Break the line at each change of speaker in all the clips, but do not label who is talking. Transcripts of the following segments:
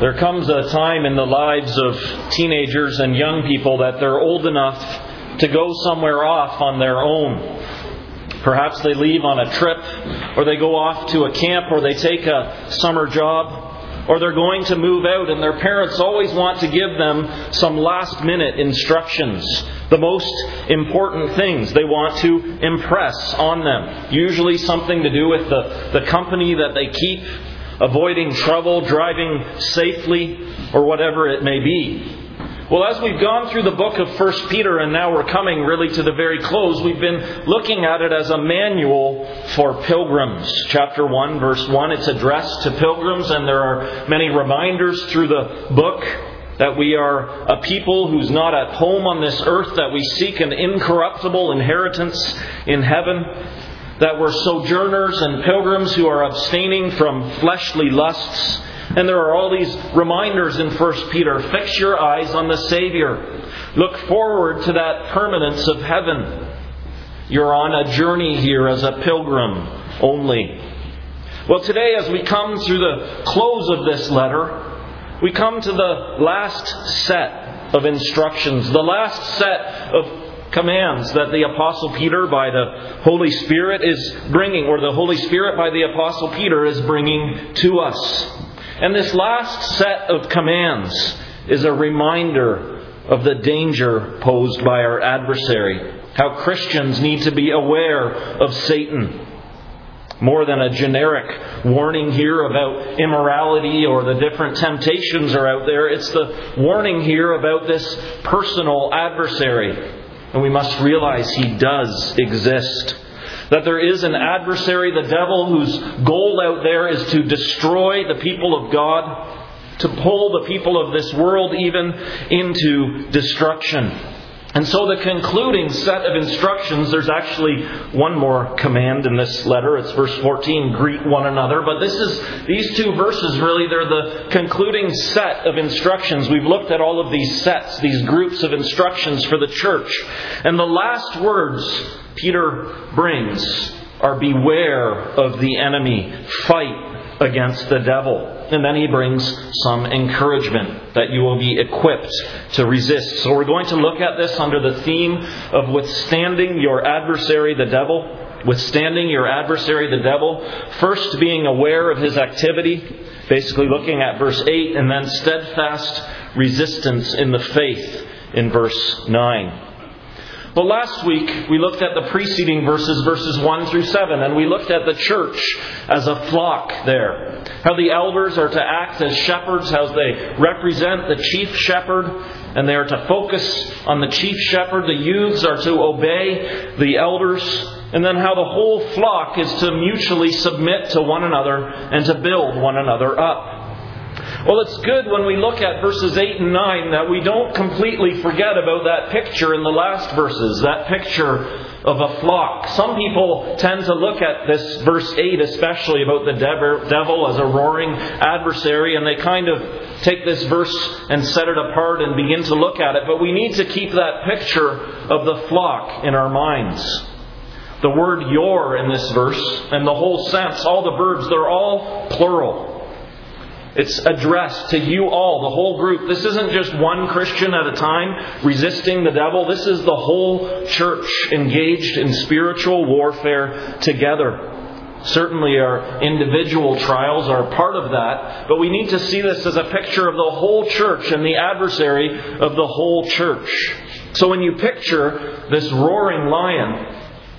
There comes a time in the lives of teenagers and young people that they're old enough to go somewhere off on their own. Perhaps they leave on a trip, or they go off to a camp, or they take a summer job, or they're going to move out, and their parents always want to give them some last-minute instructions. The most important things they want to impress on them. Usually something to do with the company that they keep, avoiding trouble, driving safely, or whatever it may be. Well, as we've gone through the book of 1 Peter, and now we're coming really to the very close, we've been looking at it as a manual for pilgrims. Chapter 1, verse 1, it's addressed to pilgrims, and there are many reminders through the book that we are a people who's not at home on this earth, that we seek an incorruptible inheritance in heaven, that we're sojourners and pilgrims who are abstaining from fleshly lusts. And there are all these reminders in 1 Peter. Fix your eyes on the Savior. Look forward to that permanence of heaven. You're on a journey here as a pilgrim only. Well, today as we come through the close of this letter, we come to the last set of instructions, the last set of commands that the Apostle Peter by the Holy Spirit is bringing, or the Holy Spirit by the Apostle Peter is bringing to us. And this last set of commands is a reminder of the danger posed by our adversary. How Christians need to be aware of Satan. More than a generic warning here about immorality or the different temptations are out there. It's the warning here about this personal adversary. And we must realize he does exist. That there is an adversary, the devil, whose goal out there is to destroy the people of God, to pull the people of this world even into destruction. And so the concluding set of instructions, there's actually one more command in this letter. It's verse 14, greet one another. But these two verses really, they're the concluding set of instructions. We've looked at all of these sets, these groups of instructions for the church. And the last words Peter brings are beware of the enemy. Fight against the devil. And then he brings some encouragement that you will be equipped to resist. So we're going to look at this under the theme of withstanding your adversary, the devil. Withstanding your adversary, the devil. First, being aware of his activity. Basically looking at verse 8. And then steadfast resistance in the faith in verse 9. Well, last week we looked at the preceding verses 1 through 7, and we looked at the church as a flock there. How the elders are to act as shepherds, how they represent the chief shepherd, and they are to focus on the chief shepherd. The youths are to obey the elders, and then how the whole flock is to mutually submit to one another and to build one another up. Well, it's good when we look at verses 8 and 9 that we don't completely forget about that picture in the last verses, that picture of a flock. Some people tend to look at this verse 8 especially about the devil as a roaring adversary, and they kind of take this verse and set it apart and begin to look at it. But we need to keep that picture of the flock in our minds. The word your in this verse and the whole sense, all the verbs, they're all plural. It's addressed to you all, the whole group. This isn't just one Christian at a time resisting the devil. This is the whole church engaged in spiritual warfare together. Certainly our individual trials are part of that, but we need to see this as a picture of the whole church and the adversary of the whole church. So when you picture this roaring lion,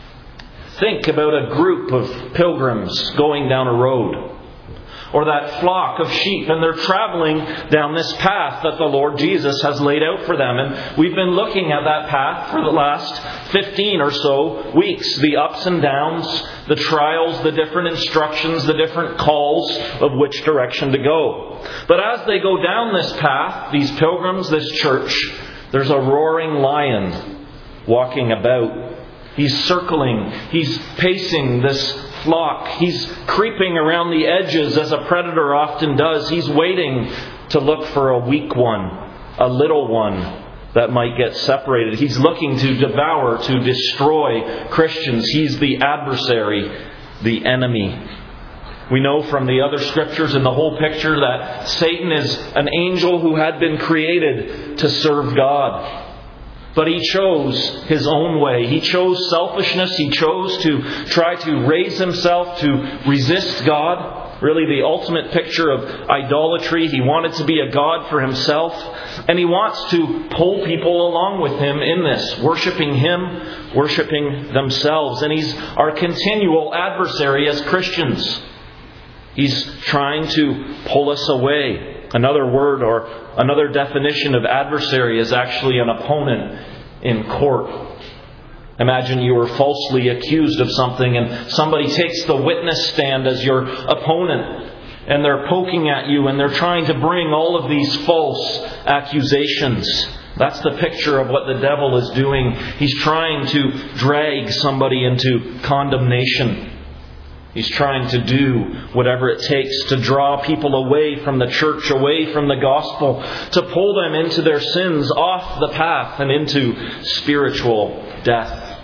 think about a group of pilgrims going down a road. Or that flock of sheep, and they're traveling down this path that the Lord Jesus has laid out for them. And we've been looking at that path for the last 15 or so weeks. The ups and downs, the trials, the different instructions, the different calls of which direction to go. But as they go down this path, these pilgrims, this church, there's a roaring lion walking about. He's circling, he's pacing this flock. He's creeping around the edges as a predator often does. He's waiting to look for a weak one, a little one that might get separated. He's looking to devour, to destroy Christians. He's the adversary, the enemy. We know from the other scriptures and the whole picture that Satan is an angel who had been created to serve God. But he chose his own way. He chose selfishness. He chose to try to raise himself to resist God. Really the ultimate picture of idolatry. He wanted to be a god for himself. And he wants to pull people along with him in this, worshiping him, worshiping themselves. And he's our continual adversary as Christians. He's trying to pull us away. Another word or another definition of adversary is actually an opponent in court. Imagine you were falsely accused of something and somebody takes the witness stand as your opponent and they're poking at you and they're trying to bring all of these false accusations. That's the picture of what the devil is doing. He's trying to drag somebody into condemnation. He's trying to do whatever it takes to draw people away from the church, away from the gospel, to pull them into their sins, off the path, and into spiritual death.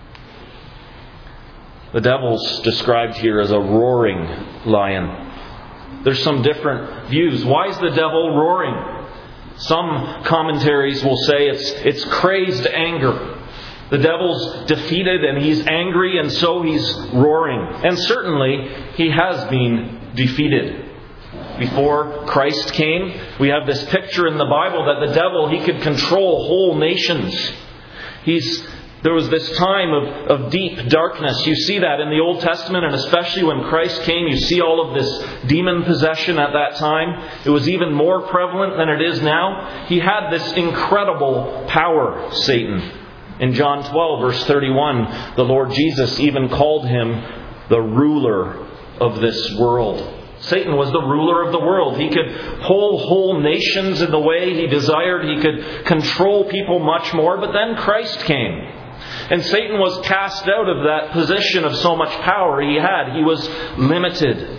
The devil's described here as a roaring lion. There's some different views. Why is the devil roaring? Some commentaries will say it's crazed anger. The devil's defeated and he's angry and so he's roaring. And certainly he has been defeated. Before Christ came, we have this picture in the Bible that the devil, he could control whole nations. There was this time of deep darkness. You see that in the Old Testament, and especially when Christ came, you see all of this demon possession at that time. It was even more prevalent than it is now. He had this incredible power, Satan. In John 12, verse 31, the Lord Jesus even called him the ruler of this world. Satan was the ruler of the world. He could pull whole nations in the way he desired. He could control people much more. But then Christ came. And Satan was cast out of that position of so much power he had. He was limited.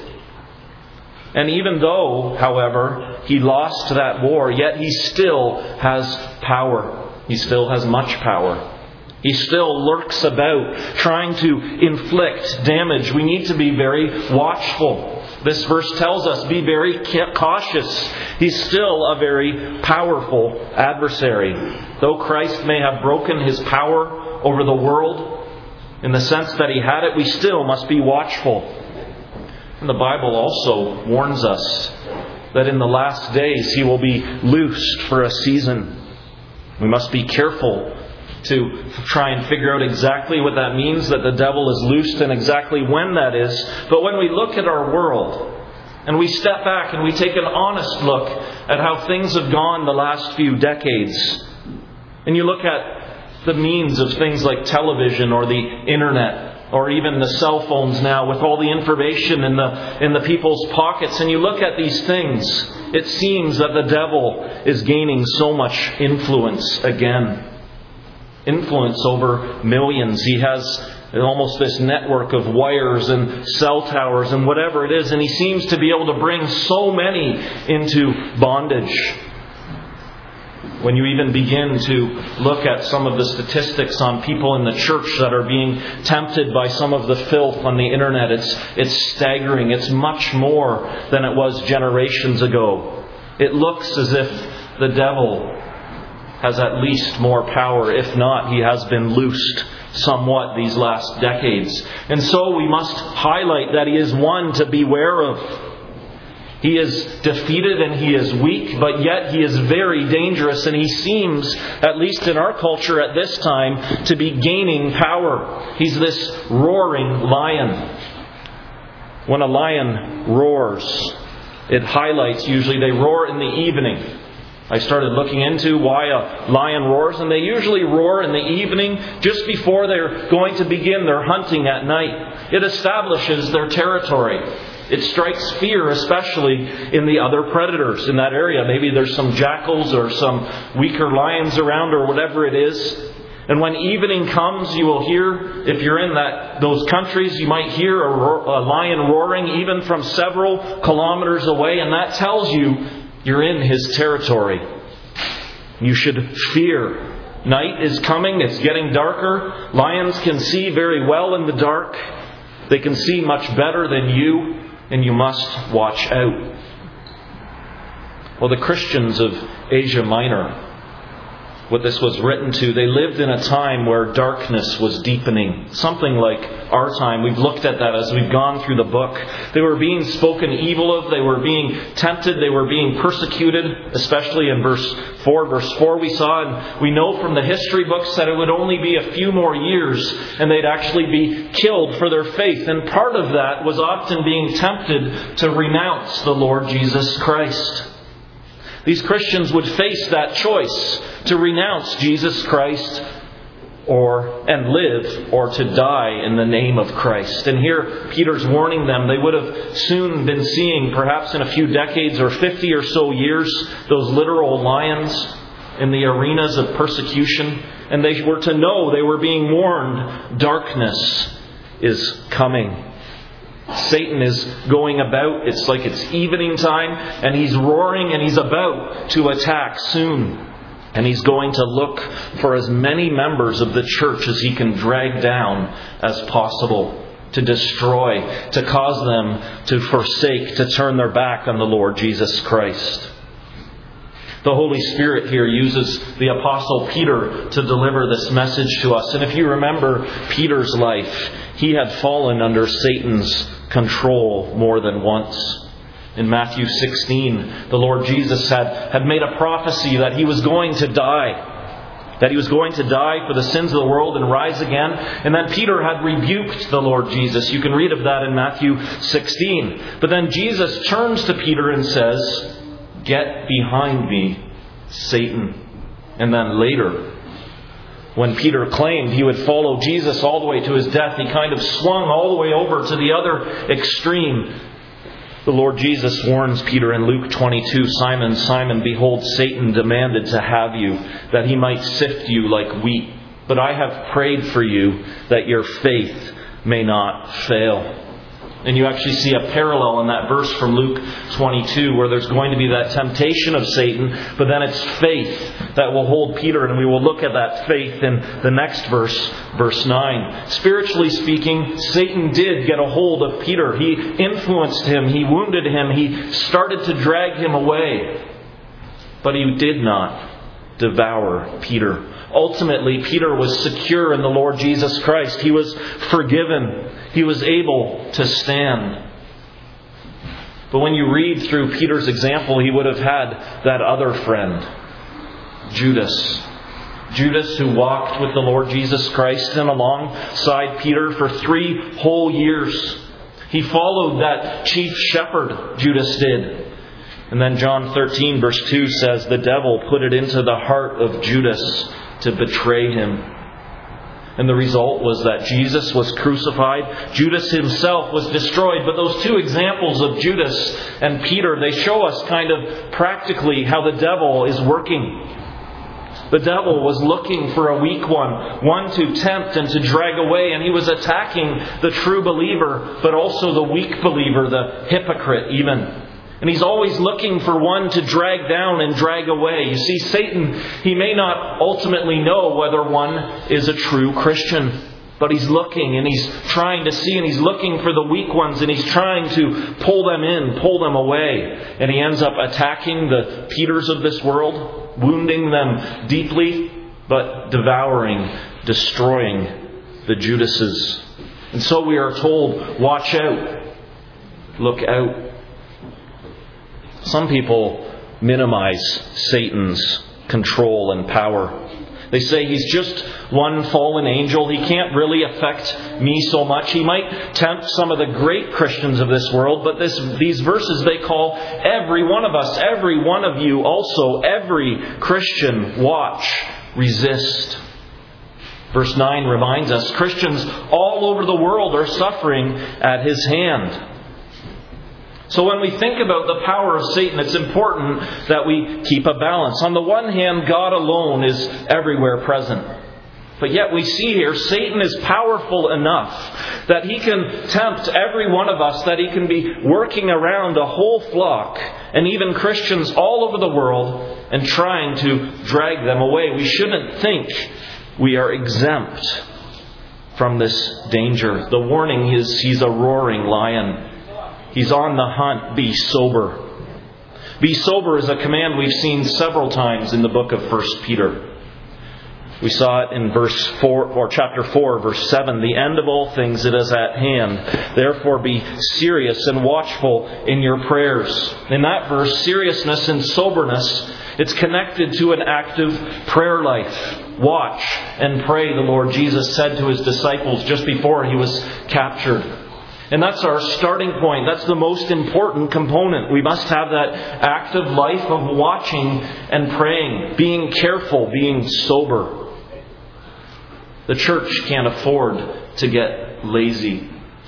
And even though, however, he lost that war, yet he still has power. He still has much power. He still lurks about, trying to inflict damage. We need to be very watchful. This verse tells us, be very cautious. He's still a very powerful adversary. Though Christ may have broken his power over the world, in the sense that he had it, we still must be watchful. And the Bible also warns us that in the last days he will be loosed for a season. We must be careful to try and figure out exactly what that means, that the devil is loosed, and exactly when that is. But when we look at our world, and we step back and we take an honest look at how things have gone the last few decades, and you look at the means of things like television or the internet, or even the cell phones now with all the information in the people's pockets, and you look at these things, it seems that the devil is gaining so much influence again. Influence over millions. He has almost this network of wires and cell towers and whatever it is, and he seems to be able to bring so many into bondage. When you even begin to look at some of the statistics on people in the church that are being tempted by some of the filth on the internet, it's staggering. It's much more than it was generations ago. It looks as if the devil has at least more power. If not, he has been loosed somewhat these last decades. And so we must highlight that he is one to beware of. He is defeated and he is weak, but yet he is very dangerous, and he seems, at least in our culture at this time, to be gaining power. He's this roaring lion. When a lion roars, it highlights, usually they roar in the evening. I started looking into why a lion roars, and they usually roar in the evening just before they're going to begin their hunting at night. It establishes their territory. It strikes fear, especially in the other predators in that area. Maybe there's some jackals or some weaker lions around or whatever it is. And when evening comes, you will hear, if you're in those countries, you might hear a lion roaring even from several kilometers away, and that tells you you're in his territory. You should fear. Night is coming. It's getting darker. Lions can see very well in the dark. They can see much better than you. and you must watch out. Well, the Christians of Asia Minor, what this was written to, they lived in a time where darkness was deepening. Something like our time. We've looked at that as we've gone through the book. They were being spoken evil of. They were being tempted. They were being persecuted, especially in verse 4. Verse 4 we saw, and we know from the history books that it would only be a few more years and they'd actually be killed for their faith. And part of that was often being tempted to renounce the Lord Jesus Christ. These Christians would face that choice to renounce Jesus Christ and live, or to die in the name of Christ. And here Peter's warning them. They would have soon been seeing, perhaps in a few decades or 50 or so years, those literal lions in the arenas of persecution. And they were to know, they were being warned, darkness is coming. Satan is going about. It's like it's evening time, and he's roaring, and he's about to attack soon. And he's going to look for as many members of the church as he can drag down as possible, to destroy, to cause them to forsake, to turn their back on the Lord Jesus Christ. The Holy Spirit here uses the Apostle Peter to deliver this message to us. And if you remember Peter's life, he had fallen under Satan's control more than once. In Matthew 16, the Lord Jesus had made a prophecy that he was going to die. That he was going to die for the sins of the world and rise again. And then Peter had rebuked the Lord Jesus. You can read of that in Matthew 16. But then Jesus turns to Peter and says, "Get behind me, Satan." And then later, when Peter claimed he would follow Jesus all the way to his death, he kind of swung all the way over to the other extreme. The Lord Jesus warns Peter in Luke 22, "Simon, Simon, behold, Satan demanded to have you, that he might sift you like wheat. But I have prayed for you, that your faith may not fail." And you actually see a parallel in that verse from Luke 22, where there's going to be that temptation of Satan, but then it's faith that will hold Peter, and we will look at that faith in the next verse, verse 9. Spiritually speaking, Satan did get a hold of Peter. He influenced him. He wounded him. He started to drag him away. But he did not devour Peter. Ultimately, Peter was secure in the Lord Jesus Christ. He was forgiven. He was able to stand. But when you read through Peter's example, he would have had that other friend, Judas. Judas, who walked with the Lord Jesus Christ and alongside Peter for 3 whole years. He followed that chief shepherd, Judas did. And then John 13 verse 2 says, "The devil put it into the heart of Judas to betray him." And the result was that Jesus was crucified. Judas himself was destroyed. But those two examples of Judas and Peter, they show us kind of practically how the devil is working. The devil was looking for a weak one to tempt and to drag away. And he was attacking the true believer, but also the weak believer, the hypocrite even. And he's always looking for one to drag down and drag away. You see, Satan, he may not ultimately know whether one is a true Christian. But he's looking and he's trying to see, and he's looking for the weak ones, and he's trying to pull them in, pull them away. And he ends up attacking the Peters of this world, wounding them deeply, but devouring, destroying the Judases. And so we are told, watch out, look out. Some people minimize Satan's control and power. They say he's just one fallen angel. He can't really affect me so much. He might tempt some of the great Christians of this world, but these verses they call every one of us, every one of you also, every Christian, watch, resist. Verse 9 reminds us Christians all over the world are suffering at his hand. So when we think about the power of Satan, it's important that we keep a balance. On the one hand, God alone is everywhere present. But yet we see here, Satan is powerful enough that he can tempt every one of us, that he can be working around a whole flock, and even Christians all over the world, and trying to drag them away. We shouldn't think we are exempt from this danger. The warning is he's a roaring lion. He's on the hunt. Be sober. Be sober is a command we've seen several times in the book of 1 Peter. We saw it in verse 4 or chapter 4, verse 7. The end of all things it is at hand. Therefore be serious and watchful in your prayers. In that verse, seriousness and soberness, it's connected to an active prayer life. Watch and pray, the Lord Jesus said to His disciples just before He was captured. And that's our starting point. That's the most important component. We must have that active life of watching and praying, being careful, being sober. The church can't afford to get lazy.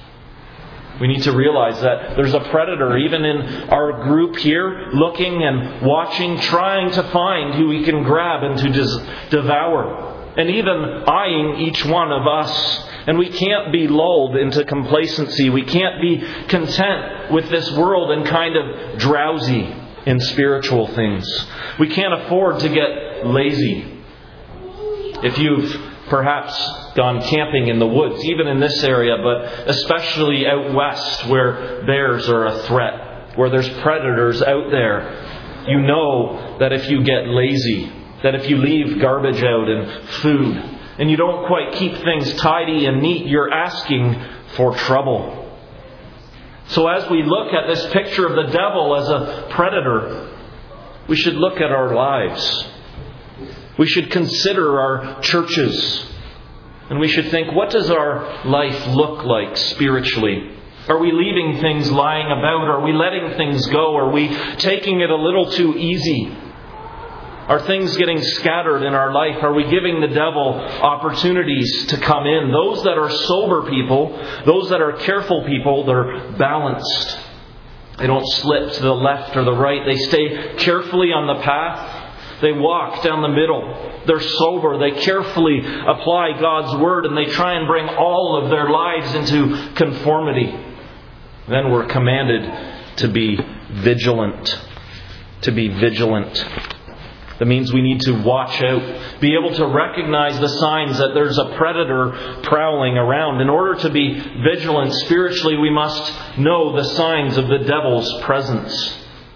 We need to realize that there's a predator, even in our group here, looking and watching, trying to find who he can grab and to devour. And even eyeing each one of us. And we can't be lulled into complacency. We can't be content with this world and kind of drowsy in spiritual things. We can't afford to get lazy. If you've perhaps gone camping in the woods, even in this area, but especially out west where bears are a threat, where there's predators out there, you know that if you get lazy, that if you leave garbage out and food, and you don't quite keep things tidy and neat, you're asking for trouble. So as we look at this picture of the devil as a predator, we should look at our lives. We should consider our churches. And we should think, what does our life look like spiritually? Are we leaving things lying about? Are we letting things go? Are we taking it a little too easy? Are things getting scattered in our life? Are we giving the devil opportunities to come in? Those that are sober people, those that are careful people, they're balanced. They don't slip to the left or the right. They stay carefully on the path. They walk down the middle. They're sober. They carefully apply God's Word and they try and bring all of their lives into conformity. Then we're commanded to be vigilant. To be vigilant. That means we need to watch out, be able to recognize the signs that there's a predator prowling around. In order to be vigilant spiritually, we must know the signs of the devil's presence.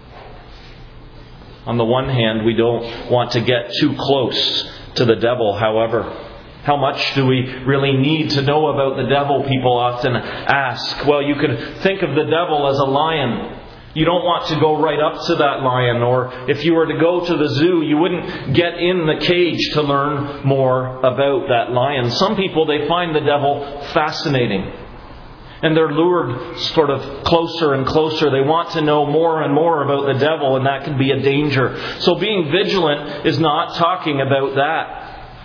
On the one hand, we don't want to get too close to the devil, however. How much do we really need to know about the devil? People often ask. Well, you could think of the devil as a lion. You don't want to go right up to that lion, or if you were to go to the zoo, you wouldn't get in the cage to learn more about that lion. Some people, they find the devil fascinating. And they're lured sort of closer and closer. They want to know more and more about the devil, and that can be a danger. So being vigilant is not talking about that.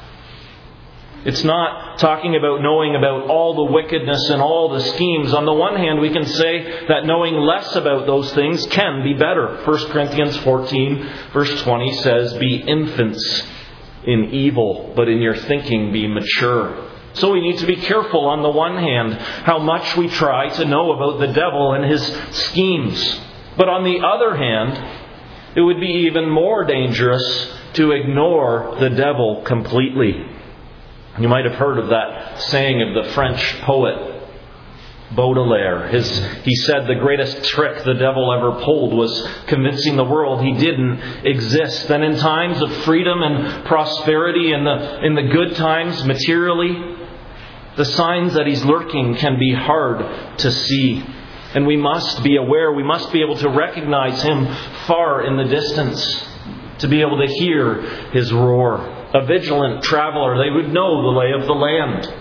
It's not talking about knowing about all the wickedness and all the schemes. On the one hand, we can say that knowing less about those things can be better. 1 Corinthians 14, verse 20 says, "Be infants in evil, but in your thinking be mature." So we need to be careful, on the one hand, how much we try to know about the devil and his schemes. But on the other hand, it would be even more dangerous to ignore the devil completely. You might have heard of that saying of the French poet Baudelaire. He said the greatest trick the devil ever pulled was convincing the world he didn't exist. And in times of freedom and prosperity, in the good times materially, the signs that he's lurking can be hard to see. And we must be aware, we must be able to recognize him far in the distance, to be able to hear his roar. A vigilant traveler, they would know the lay of the land.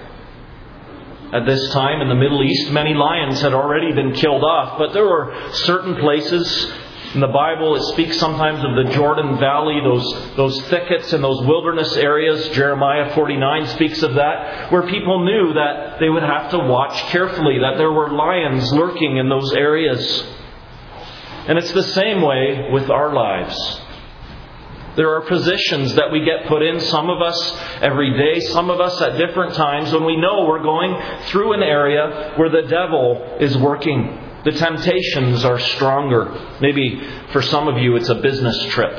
At this time in the Middle East, many lions had already been killed off, but there were certain places in the Bible, it speaks sometimes of the Jordan Valley, those thickets and those wilderness areas. Jeremiah 49 speaks of that, where people knew that they would have to watch carefully, that there were lions lurking in those areas. And it's the same way with our lives. There are positions that we get put in, some of us every day, some of us at different times, when we know we're going through an area where the devil is working. The temptations are stronger. Maybe for some of you it's a business trip.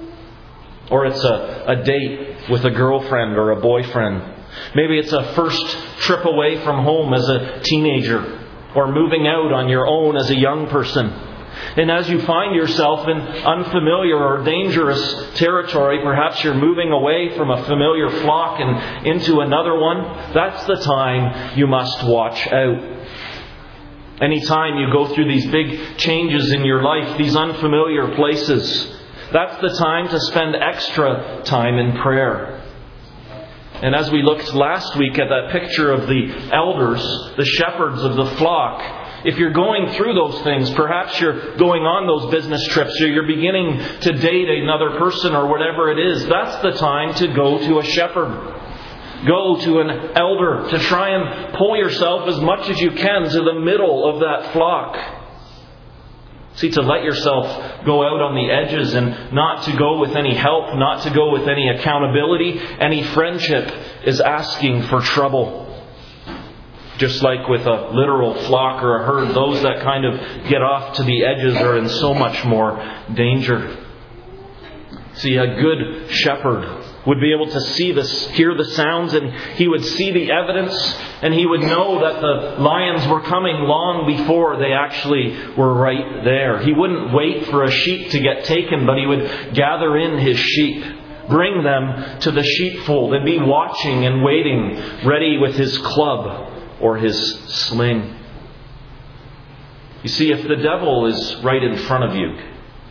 Or it's a date with a girlfriend or a boyfriend. Maybe it's a first trip away from home as a teenager. or moving out on your own as a young person. And as you find yourself in unfamiliar or dangerous territory, perhaps you're moving away from a familiar flock and into another one, that's the time you must watch out. Anytime you go through these big changes in your life, these unfamiliar places, that's the time to spend extra time in prayer. And as we looked last week at that picture of the elders, the shepherds of the flock, if you're going through those things, perhaps you're going on those business trips, or you're beginning to date another person or whatever it is, that's the time to go to a shepherd. Go to an elder to try and pull yourself as much as you can to the middle of that flock. See, to let yourself go out on the edges and not to go with any help, not to go with any accountability, any friendship is asking for trouble. Just like with a literal flock or a herd, those that kind of get off to the edges are in so much more danger. See, a good shepherd would be able to hear the sounds, and he would see the evidence, and he would know that the lions were coming long before they actually were right there. He wouldn't wait for a sheep to get taken, but he would gather in his sheep, bring them to the sheepfold, and be watching and waiting, ready with his club or his sling. You see, if the devil is right in front of you,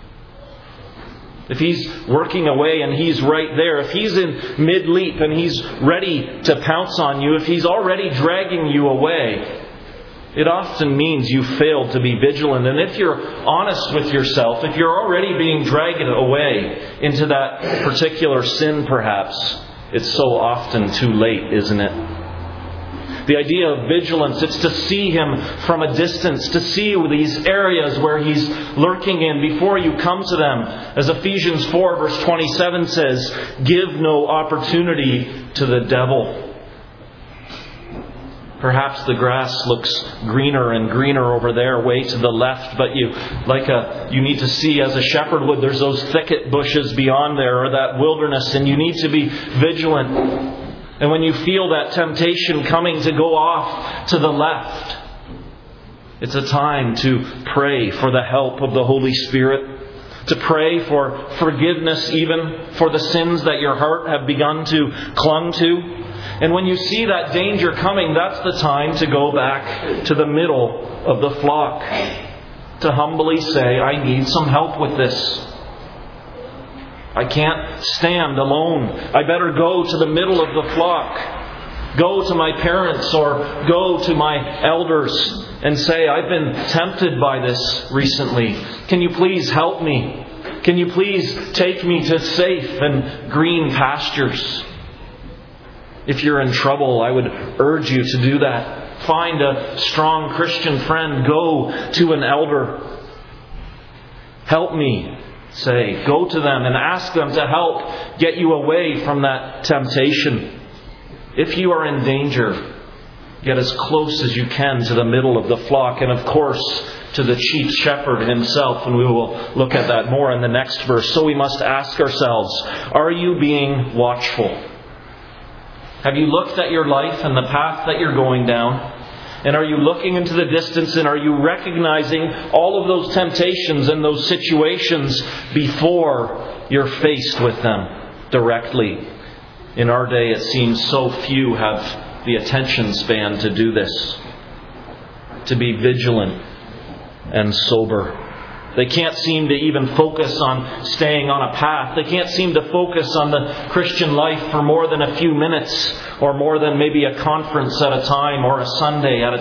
if he's working away and he's right there, if he's in mid-leap and he's ready to pounce on you, if he's already dragging you away, it often means you failed to be vigilant. And if you're honest with yourself, if you're already being dragged away into that particular sin perhaps, it's so often too late, isn't it? The idea of vigilance, it's to see him from a distance, to see these areas where he's lurking in before you come to them. As Ephesians 4 verse 27 says, give no opportunity to the devil. Perhaps the grass looks greener and greener over there, way to the left, but you need to see as a shepherd would, there's those thicket bushes beyond there, or that wilderness, and you need to be vigilant. And when you feel that temptation coming to go off to the left, it's a time to pray for the help of the Holy Spirit, to pray for forgiveness even for the sins that your heart have begun to clung to. And when you see that danger coming, that's the time to go back to the middle of the flock, to humbly say, I need some help with this. I can't stand alone. I better go to the middle of the flock. Go to my parents or go to my elders and say, I've been tempted by this recently. Can you please help me? Can you please take me to safe and green pastures? If you're in trouble, I would urge you to do that. Find a strong Christian friend. Go to an elder. Help me. Say, go to them and ask them to help get you away from that temptation. If you are in danger, get as close as you can to the middle of the flock, and of course to the chief shepherd himself, and we will look at that more in the next verse. So we must ask ourselves, are you being watchful? Have you looked at your life and the path that you're going down? And are you looking into the distance, and are you recognizing all of those temptations and those situations before you're faced with them directly? In our day, it seems so few have the attention span to do this, to be vigilant and sober. They can't seem to even focus on staying on a path. They can't seem to focus on the Christian life for more than a few minutes, or more than maybe a conference at a time or a Sunday at a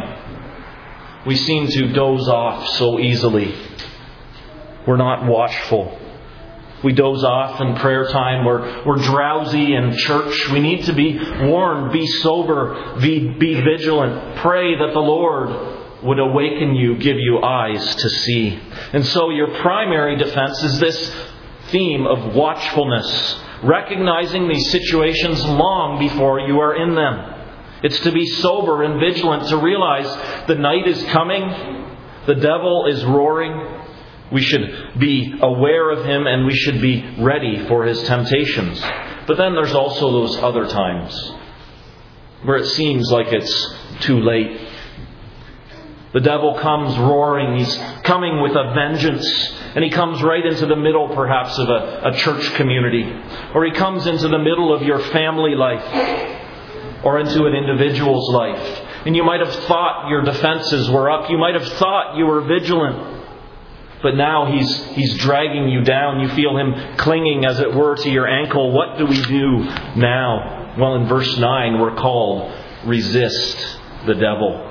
time. We seem to doze off so easily. We're not watchful. We doze off in prayer time. We're drowsy in church. We need to be warned, be sober, be vigilant. Pray that the Lord would awaken you, give you eyes to see. And so your primary defense is this theme of watchfulness, recognizing these situations long before you are in them. It's to be sober and vigilant, to realize the night is coming, the devil is roaring. We should be aware of him, and we should be ready for his temptations. But then there's also those other times where it seems like it's too late. The devil comes roaring. He's coming with a vengeance. And he comes right into the middle, perhaps, of a church community. Or he comes into the middle of your family life. Or into an individual's life. And you might have thought your defenses were up. You might have thought you were vigilant. But now he's dragging you down. You feel him clinging, as it were, to your ankle. What do we do now? Well, in verse 9, we're called, resist the devil.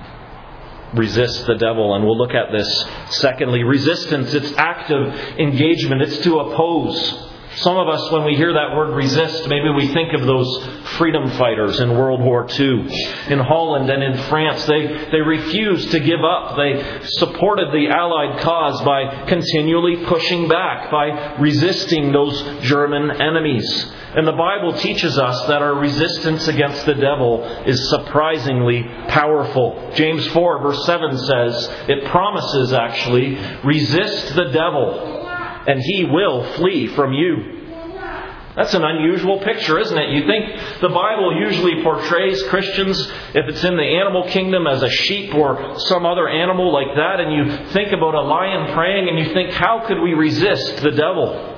Resist the devil. And we'll look at this. Secondly, resistance, it's active engagement. It's to oppose. Some of us, when we hear that word resist, maybe we think of those freedom fighters in World War II. In Holland and in France, they refused to give up. They supported the Allied cause by continually pushing back, by resisting those German enemies. And the Bible teaches us that our resistance against the devil is surprisingly powerful. James 4 verse 7 says, it promises actually, resist the devil and he will flee from you. That's an unusual picture, isn't it? You think the Bible usually portrays Christians, if it's in the animal kingdom, as a sheep or some other animal like that, and you think about a lion praying and you think, how could we resist the devil?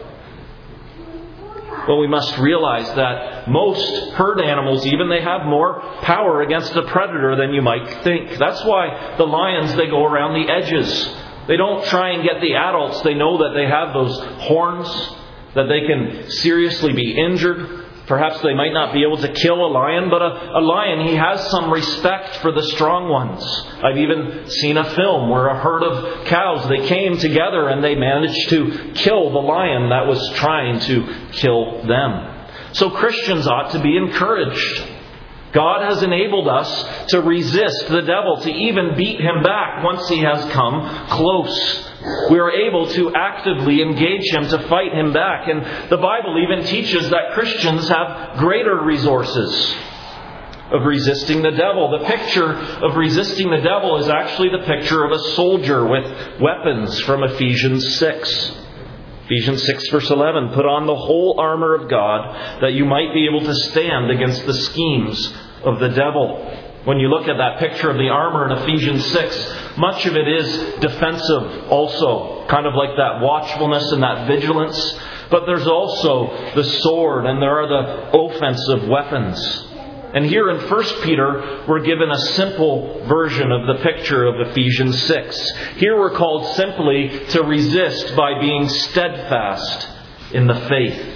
Well, we must realize that most herd animals, even, they have more power against a predator than you might think. That's why the lions, they go around the edges. They don't try and get the adults. They know that they have those horns, that they can seriously be injured. Perhaps they might not be able to kill a lion, but a lion, he has some respect for the strong ones. I've even seen a film where a herd of cows, they came together and they managed to kill the lion that was trying to kill them. So Christians ought to be encouraged. God has enabled us to resist the devil, to even beat him back once he has come close. We are able to actively engage him, to fight him back. And the Bible even teaches that Christians have greater resources of resisting the devil. The picture of resisting the devil is actually the picture of a soldier with weapons from Ephesians 6. Ephesians 6 verse 11, put on the whole armor of God that you might be able to stand against the schemes of the devil. When you look at that picture of the armor in Ephesians 6, much of it is defensive also, kind of like that watchfulness and that vigilance. But there's also the sword, and there are the offensive weapons. And here in 1 Peter, we're given a simple version of the picture of Ephesians 6. Here we're called simply to resist by being steadfast in the faith.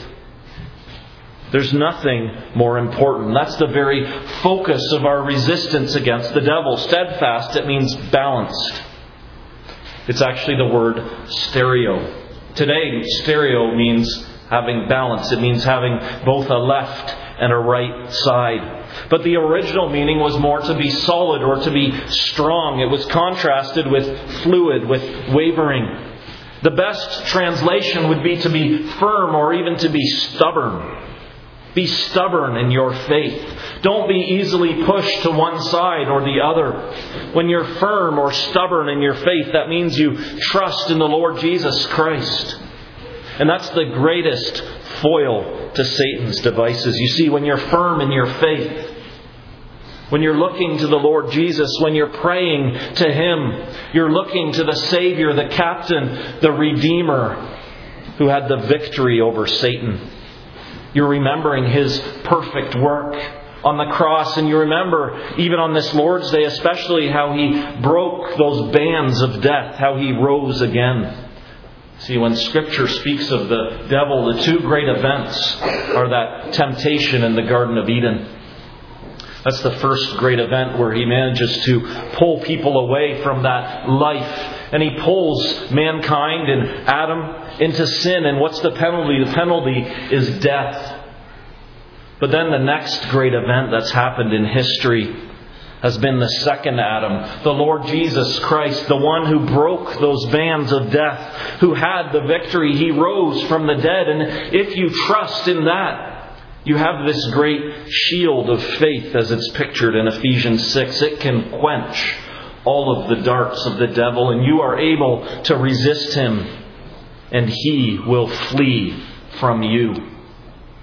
There's nothing more important. That's the very focus of our resistance against the devil. Steadfast, it means balanced. It's actually the word stereo. Today, stereo means having balance. It means having both a left and a right side. But the original meaning was more to be solid or to be strong. It was contrasted with fluid, with wavering. The best translation would be to be firm or even to be stubborn. Be stubborn in your faith. Don't be easily pushed to one side or the other. When you're firm or stubborn in your faith, that means you trust in the Lord Jesus Christ. And that's the greatest foil to Satan's devices. You see, when you're firm in your faith, when you're looking to the Lord Jesus, when you're praying to Him, you're looking to the Savior, the Captain, the Redeemer, who had the victory over Satan. You're remembering His perfect work on the cross, and you remember, even on this Lord's Day especially, how He broke those bands of death, how He rose again. See, when Scripture speaks of the devil, the two great events are that temptation in the Garden of Eden. That's the first great event where he manages to pull people away from that life. And he pulls mankind and Adam into sin. And what's the penalty? The penalty is death. But then the next great event that's happened in history has been the second Adam, the Lord Jesus Christ, the one who broke those bands of death, who had the victory. He rose from the dead. And if you trust in that, you have this great shield of faith as it's pictured in Ephesians 6. It can quench all of the darts of the devil, and you are able to resist him, and he will flee from you.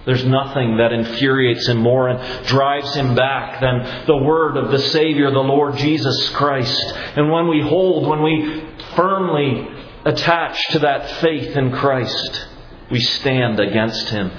There's nothing that infuriates him more and drives him back than the word of the Savior, the Lord Jesus Christ. And when we firmly attach to that faith in Christ, we stand against him.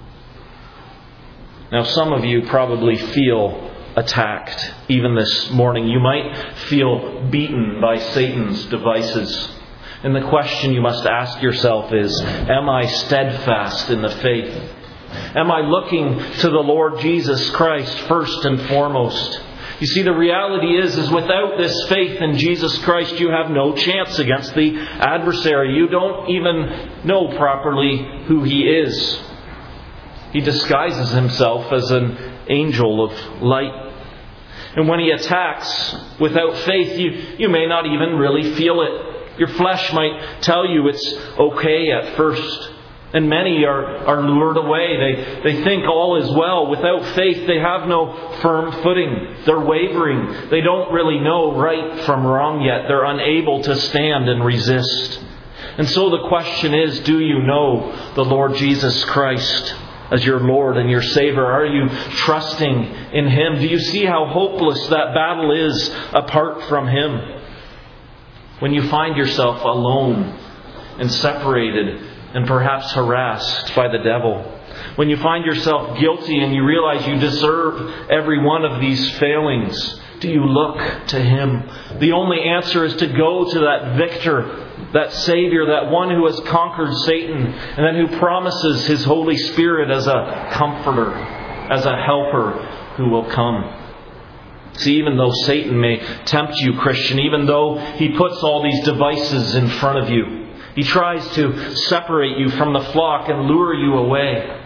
Now, some of you probably feel attacked even this morning. You might feel beaten by Satan's devices. And the question you must ask yourself is, am I steadfast in the faith? Am I looking to the Lord Jesus Christ first and foremost? You see, the reality is without this faith in Jesus Christ, you have no chance against the adversary. You don't even know properly who he is. He disguises himself as an angel of light. And when he attacks without faith, you may not even really feel it. Your flesh might tell you it's okay at first. And many are lured away. They think all is well. Without faith, they have no firm footing. They're wavering. They don't really know right from wrong yet. They're unable to stand and resist. And so the question is, do you know the Lord Jesus Christ as your Lord and your Savior? Are you trusting in him? Do you see how hopeless that battle is apart from him? When you find yourself alone and separated and perhaps harassed by the devil. When you find yourself guilty and you realize you deserve every one of these failings, do you look to him? The only answer is to go to that victor, that Savior, that one who has conquered Satan, and then who promises his Holy Spirit as a comforter, as a helper who will come. See, even though Satan may tempt you, Christian, even though he puts all these devices in front of you, he tries to separate you from the flock and lure you away.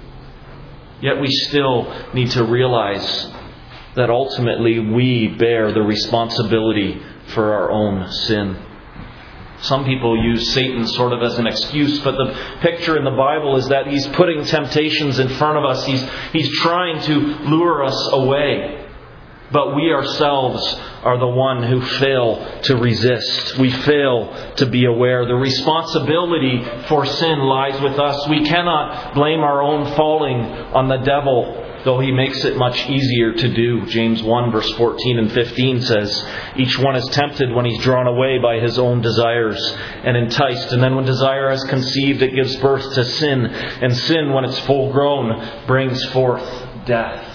Yet we still need to realize that ultimately we bear the responsibility for our own sin. Some people use Satan sort of as an excuse, but the picture in the Bible is that he's putting temptations in front of us. He's trying to lure us away. But we ourselves are the one who fail to resist. We fail to be aware. The responsibility for sin lies with us. We cannot blame our own falling on the devil, though he makes it much easier to do. James 1 verse 14 and 15 says, each one is tempted when he's drawn away by his own desires and enticed. And then when desire has conceived, it gives birth to sin. And sin, when it's full grown, brings forth death.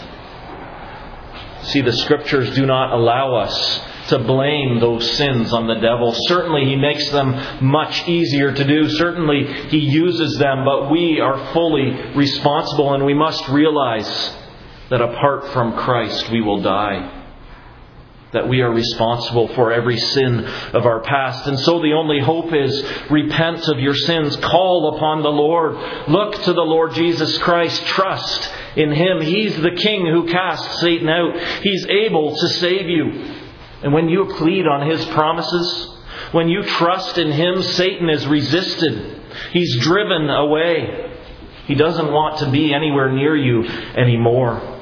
See, the Scriptures do not allow us to blame those sins on the devil. Certainly he makes them much easier to do. Certainly he uses them, but we are fully responsible, and we must realize that apart from Christ we will die. That we are responsible for every sin of our past. And so the only hope is repent of your sins. Call upon the Lord. Look to the Lord Jesus Christ. Trust in him. He's the King who casts Satan out. He's able to save you. And when you plead on his promises, when you trust in him, Satan is resisted. He's driven away. He doesn't want to be anywhere near you anymore.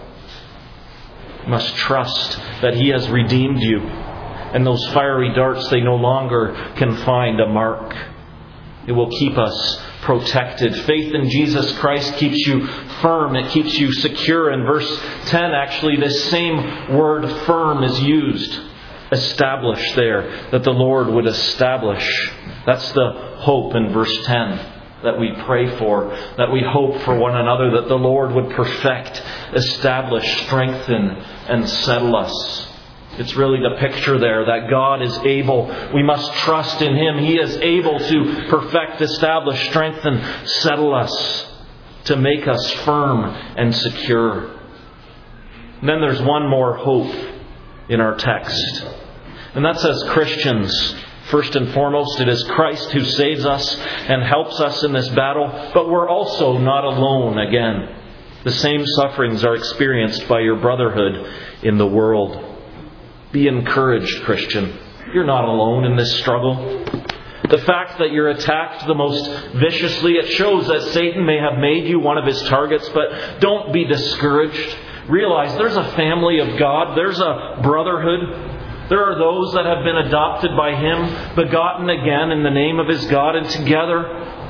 You must trust that he has redeemed you. And those fiery darts, they no longer can find a mark. It will keep us protected. Faith in Jesus Christ keeps you firm. It keeps you secure. In verse 10, actually, this same word firm is used. Establish there. That the Lord would establish. That's the hope in verse 10. That we pray for, that we hope for one another, that the Lord would perfect, establish, strengthen, and settle us. It's really the picture there that God is able. We must trust in him. He is able to perfect, establish, strengthen, settle us, to make us firm and secure. And then there's one more hope in our text. And that says Christians. First and foremost, it is Christ who saves us and helps us in this battle. But we're also not alone again. The same sufferings are experienced by your brotherhood in the world. Be encouraged, Christian. You're not alone in this struggle. The fact that you're attacked the most viciously, it shows that Satan may have made you one of his targets. But don't be discouraged. Realize there's a family of God. There's a brotherhood. There are those that have been adopted by him, begotten again in the name of his God, and together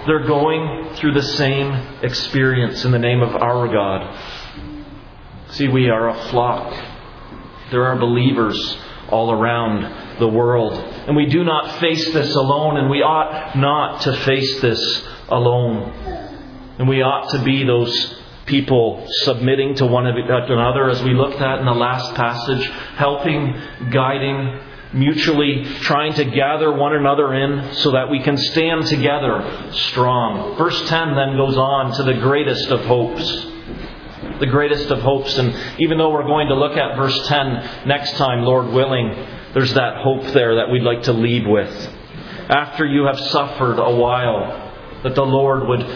They're going through the same experience in the name of our God. See, we are a flock. There are believers all around the world. And we do not face this alone, and we ought not to face this alone. And we ought to be those people submitting to one another, as we looked at in the last passage, helping, guiding, mutually trying to gather one another in so that we can stand together strong. Verse 10 then goes on to the greatest of hopes. The greatest of hopes. And even though we're going to look at verse 10 next time, Lord willing, there's that hope there that we'd like to lead with. After you have suffered a while, that the Lord would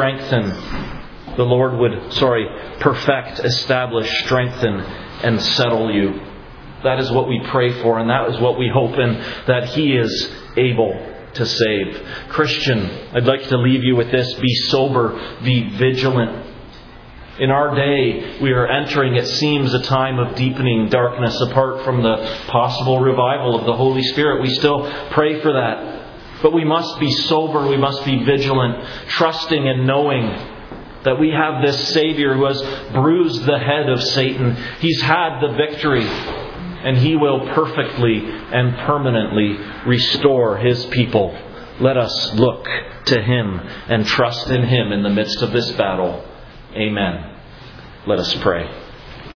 perfect, establish, strengthen, and settle you. That is what we pray for, and that is what we hope in, that He is able to save. Christian, I'd like to leave you with this. Be sober, be vigilant. In our day, we are entering, it seems, a time of deepening darkness. Apart from the possible revival of the Holy Spirit, we still pray for that. But we must be sober, we must be vigilant, trusting and knowing that we have this Savior who has bruised the head of Satan. He's had the victory, and He will perfectly and permanently restore His people. Let us look to Him and trust in Him in the midst of this battle. Amen. Let us pray.